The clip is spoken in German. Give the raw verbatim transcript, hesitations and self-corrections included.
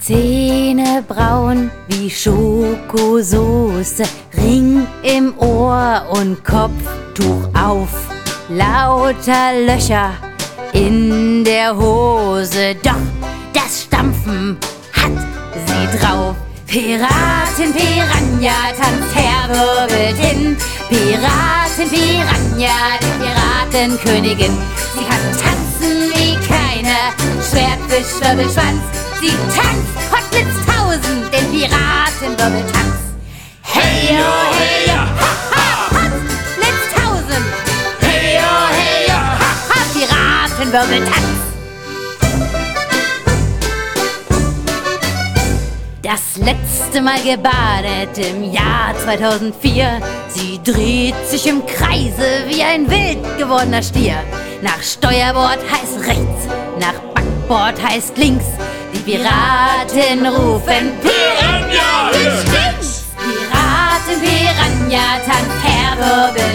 Zähne braun wie Schokosoße, Ring im Ohr und Kopftuch auf. Lauter Löcher in der Hose, doch das Stampfen hat sie drauf. Piratin, Piranha, tanzt her, wirbelt hin. Piratin, Piranha, die Piratenkönigin. Sie kann tanzen wie keine, Schwertfisch, Wirbelschwanz. Sie tanzt Kotlitz tausend, den Piratenwirbeltanz. Hey, oh, hey, oh, ha, ha, Kotlitz tausend. Hey, oh, hey, oh, ha, ha, Piratenwirbeltanz. Das letzte Mal gebadet im Jahr zweitausendvier. Sie dreht sich im Kreise wie ein wild gewordener Stier. Nach Steuerbord heißt rechts, nach Backbord heißt links. Die Piraten rufen Piranha, links! Piraten, Piranha, tanzt her, wirbel